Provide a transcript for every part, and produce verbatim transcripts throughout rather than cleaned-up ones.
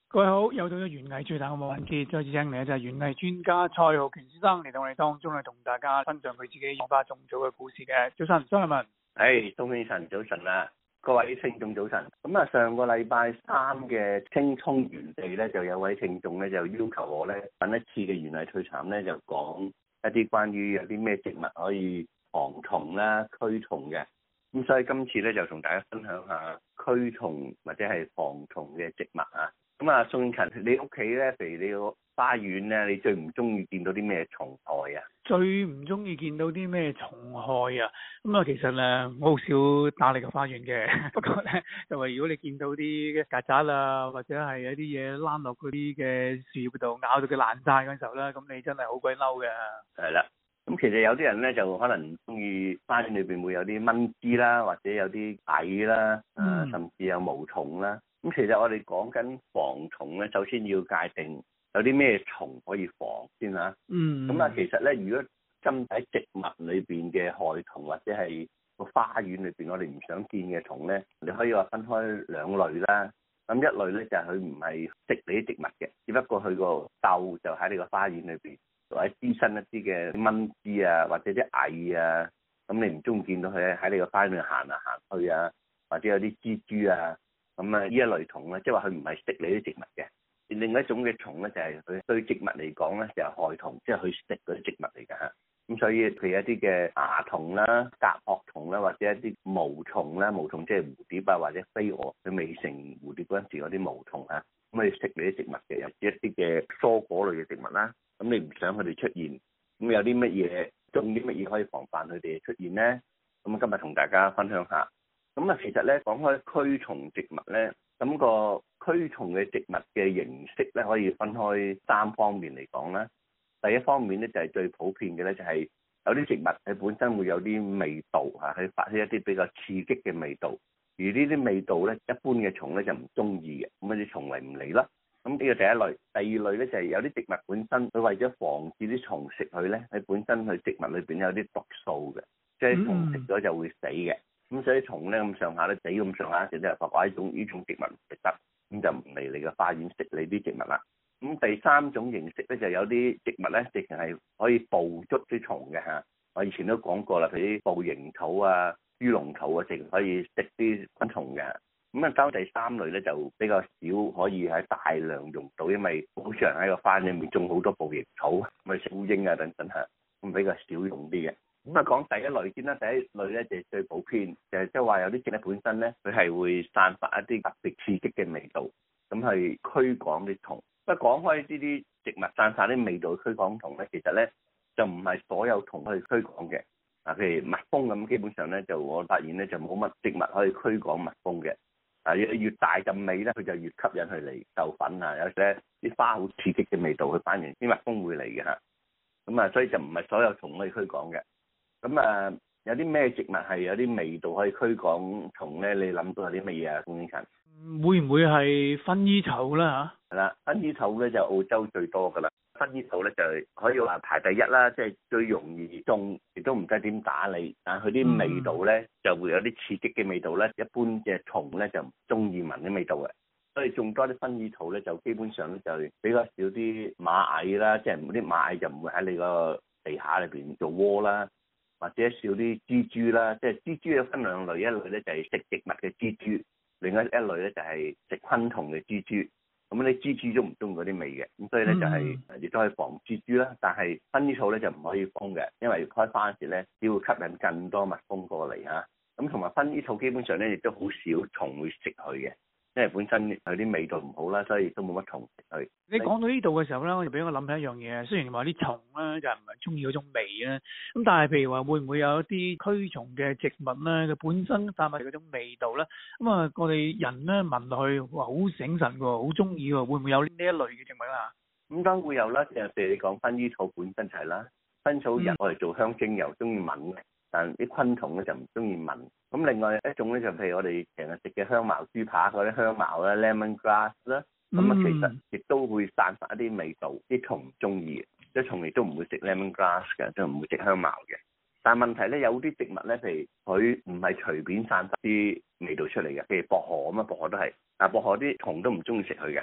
各位好，又到咗園藝最大嘅環節，再次請嚟就係園藝專家蔡浩權先生嚟到我哋當中咧，同大家分享佢自己養花種草嘅故事嘅。早晨，張立文。 誒，東興晨早晨啦，各位聽眾早晨。咁啊，上個禮拜三嘅青蔥園地咧，就有位聽眾咧就要求我咧，揾一次嘅園藝趣談咧，就講一啲關於有啲咩植物可以防蟲啦、驅蟲嘅。咁所以今次咧就同大家分享下驅蟲或者係防蟲嘅植物啊。咁啊，宋勤，你屋企咧，譬如你個花園咧，你最唔中意見到啲咩蟲害啊？ 最唔中意見到啲咩蟲害啊？咁啊，其實咧，我好少打理個花園嘅。不過咧，就係如果你見到啲曱甴啊，或者係有啲嘢躝落嗰啲嘅樹葉度咬到佢爛晒嗰陣時候咧，咁你真係好鬼嬲嘅。 係啦，咁其實有啲人咧就可能唔中意花園裏邊會有啲蚊滋啦，或者有啲蟻啦，啊、嗯，甚至有毛蟲啦。咁其實我哋講緊防蟲咧，首先要界定有啲咩蟲可以防先嚇。嗯。咁啊，其實咧，如果針喺植物裏邊嘅害蟲，或者係個花園裏邊我哋唔想見嘅蟲咧，你可以話分開兩類啦。咁一類咧就係佢唔係食你啲植物嘅，只不過佢個竇就喺你個花園裏邊，或者滋生一啲嘅蚊滋啊，或者啲蟻啊，咁你唔中意見到佢喺你個花園度行嚟行去啊，或者有啲蜘蛛啊。咁啊，呢一類蟲咧，即係話佢唔係食你啲植物嘅。另外一種嘅蟲咧，就係佢對植物嚟講咧，就係害蟲，即係去食嗰啲植物嚟㗎嚇。咁所以譬如一啲嘅蚜蟲啦、甲殼蟲啦，或者一啲毛蟲啦，毛蟲即係蝴蝶啊，或者飛蛾，佢未成蝴蝶嗰陣時嗰啲毛蟲啊，咁你食你啲植物嘅，有一啲嘅蔬果類嘅植物啦，咁你唔想佢哋出現，咁有啲乜嘢種啲乜嘢可以防範佢哋出現咧？咁今日同大家分享下。咁啊，其實咧講開驅蟲植物咧，咁個驅蟲嘅植物嘅形式咧，可以分開三方面嚟講啦。第一方面咧就係最普遍嘅咧，就係有啲植物佢本身會有啲味道嚇，去發出一啲比較刺激嘅味道。而呢啲味道咧，一般嘅蟲咧就唔中意嘅，咁啊啲蟲嚟唔嚟啦。咁呢個第一類。第二類咧就係有啲植物本身佢為咗防止啲蟲食佢咧，佢本身佢植物裏邊有啲毒素嘅，即係蟲食咗就會死嘅。咁所以蟲咧咁上下咧死咁上下，就即係發覺呢種呢種植物唔食得，咁就唔嚟你嘅花園食你啲植物啦。咁第三種形式咧就有啲植物咧，直情係可以捕捉啲蟲嘅嚇。我以前都講過啦，譬如啲捕蠅草啊、豬籠草啊，直情可以食啲昆蟲嘅。咁啊，到第三類咧就比較少可以喺大量用到，因為好少人喺個花園裏面種好多捕蠅草，咪食烏蠅啊等等嚇，咁比較少用啲嘅。咁啊，講第一類先啦。第一類咧就係最普遍，就係即係話有啲植物本身咧，佢係會散發一啲特別刺激嘅味道，咁去驅趕啲蟲。不過講開呢啲植物散發啲味道驅趕蟲咧，其實咧就唔係所有蟲可以驅趕嘅。啊，譬如蜜蜂咁，基本上咧就我發現咧就冇乜植物可以驅趕蜜蜂嘅。啊，越大陣味咧，佢就越吸引佢嚟授粉啊。有時咧啲花好刺激嘅味道，佢反而啲蜜蜂會嚟嘅嚇。咁啊，所以就唔係所有蟲可以驅趕嘅。咁啊，有啲咩植物係有啲味道可以驅趕蟲咧？你諗到有啲乜嘢啊？鍾英勤， 會唔會係薰衣草啦嚇？ 係啦，薰衣草咧就澳洲最多噶啦。薰衣草咧就可以話排第一啦，即係最容易種，亦都唔使點打理。但係佢啲味道咧、嗯、就會有啲刺激嘅味道咧，一般嘅蟲咧就唔中意聞啲味道嘅。所以種多啲薰衣草咧，就基本上咧就比較少啲螞蟻啦，即係啲螞蟻就唔會喺你個地下裏邊做窩啦。或者少啲蜘蛛啦，即係蜘蛛有分兩類，一類咧就係食植物嘅蜘蛛，另外一類咧就係食昆蟲嘅蜘蛛。咁啲蜘蛛都唔中意嗰啲味嘅，咁所以咧就係亦都可以防蜘蛛啦。但係薰衣草咧就唔可以封嘅，因為開花時咧只會吸引更多蜜蜂過嚟嚇。咁同埋薰衣草基本上咧亦都好少蟲會食佢嘅。因為本身佢啲味道唔好啦，所以都冇乜蟲食佢。 你講到呢度嘅時候咧，我就俾我諗起一樣嘢。雖然話啲蟲咧就唔係中意嗰種味咧，咁但係譬如話會唔會有一啲驅蟲嘅植物咧，佢本身散發嗰種味道咧，咁啊我哋人咧聞落去哇好醒神喎，好中意喎，會唔會有呢一類嘅植物啊？ 咁當然會有啦，就譬如你講薰衣草本身就係啦，薰衣草人我哋做香精油中意聞嘅。但啲昆蟲咧就唔中意聞，咁另外一種咧就譬如我哋成日食嘅香茅豬扒嗰啲香茅啦 ，lemon grass 啦，咁啊其實亦都會散發一啲味道，啲蟲唔中意嘅，即係蟲亦都唔會食 lemon grass 嘅，都唔會食香茅嘅。但係問題咧，有啲植物咧，譬如佢唔係隨便散發啲味道出嚟嘅，譬如薄荷咁啊，薄荷都係，但係薄荷啲蟲都唔中意食佢嘅嚇。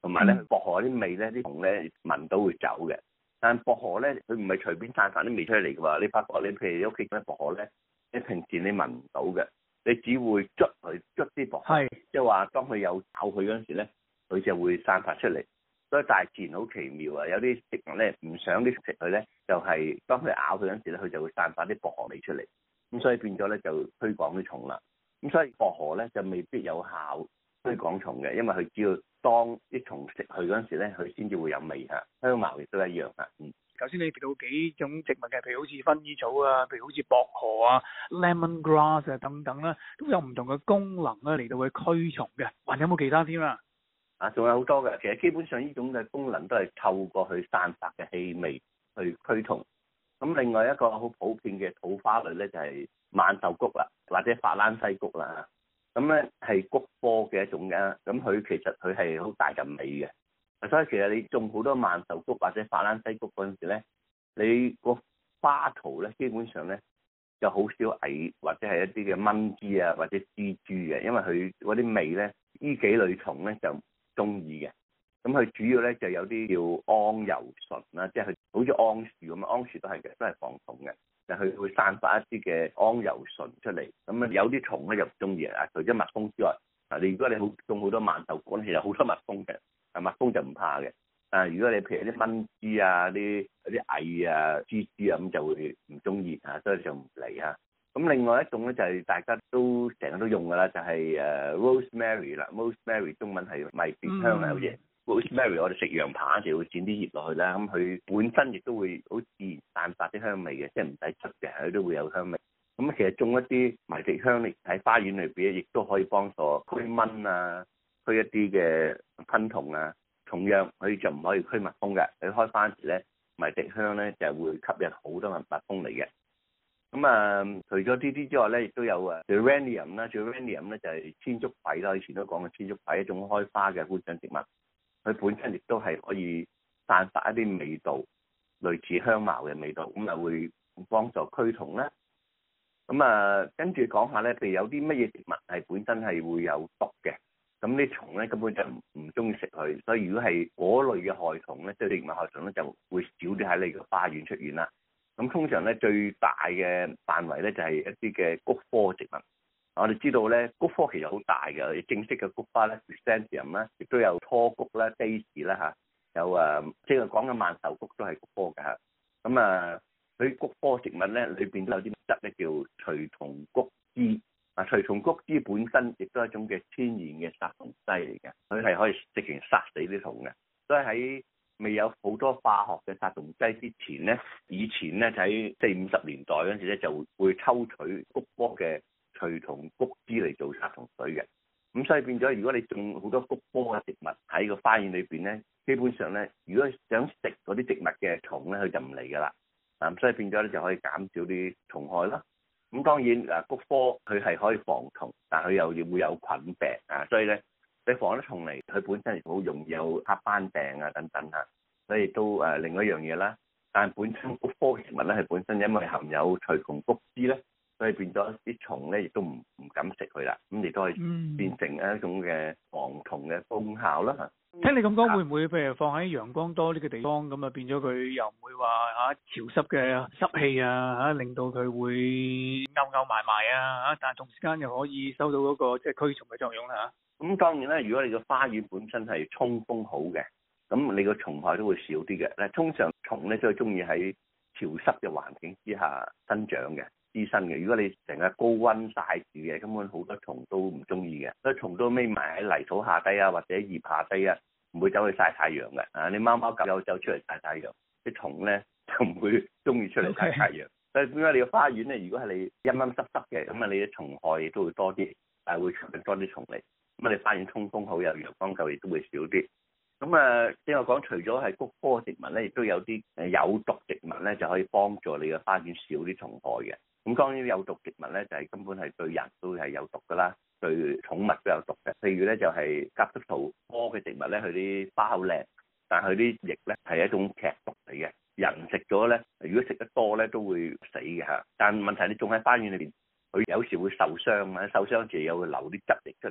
同埋咧薄荷啲味咧啲蟲咧聞到會走嘅。但薄荷咧佢唔係隨便散發啲味出嚟嘅喎，你發覺你譬如你屋企嘅薄荷咧，你平時你聞唔到嘅，你只會捽佢捽啲薄荷，即係話當佢有咬佢嗰陣時咧，佢就會散發出嚟。所以大自然好奇妙啊！有啲植物咧唔想啲食佢咧，就係、是、當佢咬佢嗰陣時咧，佢就會散發啲薄荷味出嚟。咁所以變咗咧就驅趕啲蟲啦。咁所以薄荷咧就未必有效驅趕蟲嘅，因為佢只要當啲蟲食佢嗰陣時咧，佢先至會有味嚇。香茅亦都一樣啊。嗯。 頭先你提到幾種植物嘅，譬如好似薰衣草啊，譬如好似薄荷啊、lemon grass 啊等等啦，都有唔同嘅功能咧嚟到去驅蟲嘅。還有冇其他添啊？ 啊，仲有好多嘅，其實基本上呢種嘅功能都係透過去散發嘅氣味去驅蟲。咁另外一個好普遍嘅土花類咧就係萬壽菊啦，或者法蘭西菊啦。咁咧係菊科嘅一種嘅，咁佢其實佢係好大陣味嘅。所以其實你種好多萬壽菊或者法蘭西菊嗰陣時咧，你個花槽咧基本上咧就好少蟻或者係一啲嘅蚊滋啊或者蜘蛛嘅，因為佢嗰啲味咧呢幾類蟲咧就中意嘅。咁佢主要咧就有啲叫桉油醇啦，即係佢好似桉樹咁啊，桉樹都係嘅，都係防蟲嘅。就佢會散發一啲嘅桉油醇出嚟。咁啊有啲蟲咧就唔中意啊，除咗蜜蜂之外，嗱你如果你好種好多萬壽菊，其實好多蜜蜂嘅。啊，蜜蜂就唔怕嘅，啊，如果你譬如啲蚊滋啊、啲啲蟻啊、蜘蛛啊咁就會唔中意啊，所以就唔嚟啊。咁另外一種咧就係大家都成日都用噶啦，就係誒 rosemary 啦 ，rosemary 中文係迷迭香啊，好似 rosemary 我哋食羊扒就會剪啲葉落去啦，咁佢本身亦都會好自然散發啲香味嘅，即係唔使捽嘅，佢都會有香味。咁其實種一啲迷迭香嚟喺花園裏邊，亦都可以幫助驅蚊啊。驅一啲嘅昆蟲啊，同樣佢就唔可以驅蜜蜂嘅。佢開花時咧，迷迭香咧就會吸引好多蜜蜂嚟嘅。咁啊，除咗呢啲之外咧，亦都有啊 geranium 啦 geranium 咧就係千足葵啦。以前都講過千足葵一種開花嘅觀賞植物，佢本身亦都係可以散發一啲味道，類似香茅嘅味道，咁啊會幫助驅蟲啦。咁啊，跟住講下咧，譬如有啲乜嘢植物係本身係會有毒嘅。咁啲蟲咧根本就唔唔中意食佢，所以如果係嗰類嘅害蟲咧，即係植物害蟲咧，就會少啲喺你個花園出現啦。咁通常咧最大嘅範圍咧就係一啲嘅菊科植物。我哋知道咧菊科其實好大嘅，正式嘅菊花咧 chrysanthemum 啦，亦都有雛菊啦、daisy 啦嚇，有誒即係講嘅萬壽菊都係菊科㗎嚇。咁啊，佢菊科植物咧裏邊都有啲質咧叫隨蟲菊酯。啊，隨蟲菊酯本身亦都係一種嘅天然嘅殺蟲劑嚟嘅，佢係可以直情殺死啲蟲嘅。所以喺未有好多化學嘅殺蟲劑之前咧，以前咧就喺四五十年代嗰陣時咧就會抽取菊科嘅隨蟲菊酯嚟做殺蟲水嘅。咁所以變咗，如果你種好多菊科嘅植物喺個花園裏邊咧，基本上咧，如果想食嗰啲植物嘅蟲咧，佢就唔嚟㗎啦。啊，所以變咗咧就可以減少啲蟲害啦。咁當然誒菊科佢係可以防蟲，但佢又會有菌病啊，所以咧你防得蟲嚟，佢本身好容易有黑斑病啊等等嚇，所以都誒另外一樣嘢啦。但係本身菊科植物咧係本身因為含有隨蟲菊酯咧，所以變咗啲蟲咧亦都唔唔敢食佢啦，咁亦都可以變成一種嘅防蟲嘅功效啦嚇。 聽你咁講，會唔會譬如放喺陽光多啲嘅地方，咁啊變咗佢又唔會話嚇潮濕嘅濕氣啊嚇，令到佢會勾勾埋埋啊嚇，但係同時間又可以收到嗰個即係驅蟲嘅作用啦嚇。 咁當然啦，如果你個花園本身係通風好嘅，咁你個蟲害都會少啲嘅。嗱，通常蟲咧都係中意喺潮濕嘅環境之下生長嘅。滋生嘅，如果你成日高溫曬住嘅，根本好多蟲都唔中意嘅，所以蟲都匿埋喺泥土下低啊，或者葉下低啊，唔會走去曬太陽嘅。啊，你貓貓狗狗走出嚟曬太陽，啲蟲咧就唔會中意出嚟曬太陽。Okay. 所以點解你個花園咧，如果係你陰陰濕濕嘅，咁啊你啲蟲害亦都會多啲，但係會吸引多啲蟲嚟。咁啊你花園通風好，有陽光夠，亦都會少啲。咁啊，即係我講，除咗係菊科植物咧，亦都有啲誒有毒植物咧，就可以幫助你個花園少啲蟲害嘅。咁當然有毒植物咧，就係根本係對人都係有毒噶啦，對寵物都有毒嘅。譬如咧就係夾竹桃科嘅植物咧，佢啲花好靚，但係佢啲液咧係一種劇毒嚟嘅。人食咗咧，如果食得多咧都會死嘅嚇。但問題你種喺花園裏邊，佢有時會受傷啊，受傷時又會流啲汁液出嚟。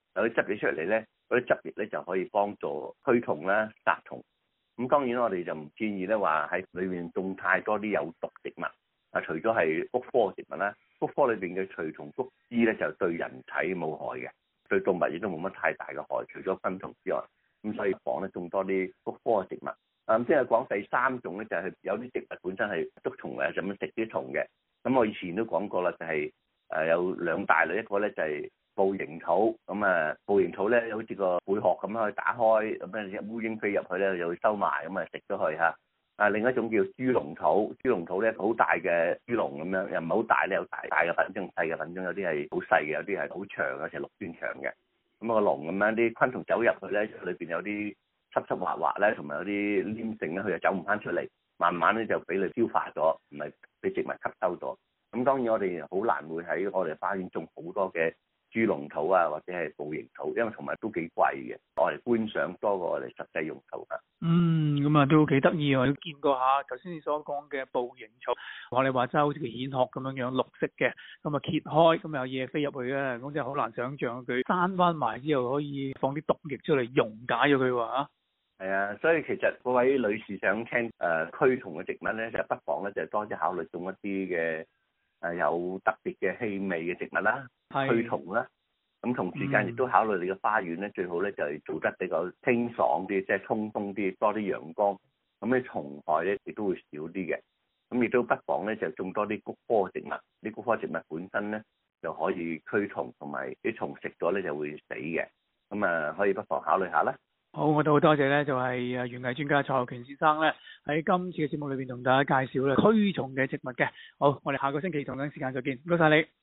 有啲汁液出嚟咧，嗰啲汁液咧就可以幫助驅蟲啦、殺蟲。咁當然我哋就唔建議咧話喺裏面種太多啲有毒植物。啊，除咗係菊科植物啦，菊科裏邊嘅隨蟲菊枝咧就對人體冇害嘅，對動物亦都冇乜太大嘅害，除咗昆蟲之外。咁所以講咧種多啲菊科植物。啊，咁即係講第三種咧，就係有啲植物本身係捉蟲嘅，就咁食啲蟲嘅。咁我以前都講過啦，就係誒有兩大類，一個咧就係捕蠅草。咁啊，捕蠅草咧好似個貝殼咁樣去打開，咁咧隻烏蠅飛入去咧，就會收埋，咁啊食咗佢嚇。啊，另一種叫豬籠草，豬籠草咧好大嘅豬籠咁樣，又唔係好大咧，有大大嘅品種、細嘅品種，有啲係好細嘅，有啲係好長嘅，成六寸長嘅。咁個籠咁樣，啲昆蟲走入去咧，裏邊有啲濕濕滑滑咧，同埋有啲黏性咧，佢就走唔翻出嚟，慢慢咧就俾你消化咗，唔係俾植物吸收咗。咁當然我哋好難會喺我哋花園種好多嘅豬籠草啊，或者係捕蠅草，因為同埋都幾貴嘅，我哋觀賞多過我哋實際用途啊。 嗯，咁啊都幾得意啊！我都見過下頭先你所講嘅捕蠅草，我哋話齋好似個蜆殼咁樣樣綠色嘅，咁啊揭開，咁有嘢飛入去啊，咁真係好難想像佢閂翻埋之後可以放啲毒液出嚟溶解咗佢喎嚇。 係啊，所以其實各位女士想聽誒驅蟲嘅植物咧，就不妨咧就多啲考慮種一啲嘅誒有特別嘅氣味嘅植物啦，驅蟲啦。咁同時間亦都考慮你嘅花園咧，嗯、最好咧就係做得比較清爽啲，即係通風啲，多啲陽光，咁啲蟲害咧亦都會少啲嘅。咁亦都不妨咧就種多啲菊科植物，啲菊科植物本身咧就可以驅蟲，同埋啲蟲食咗咧就會死嘅。咁啊，可以不妨考慮下啦。 好，我都好多謝咧，就係誒園藝專家蔡浩權先生咧喺今次嘅節目裏邊同大家介紹咧驅蟲嘅植物嘅。好，我哋下個星期同樣時間再見，唔該晒你。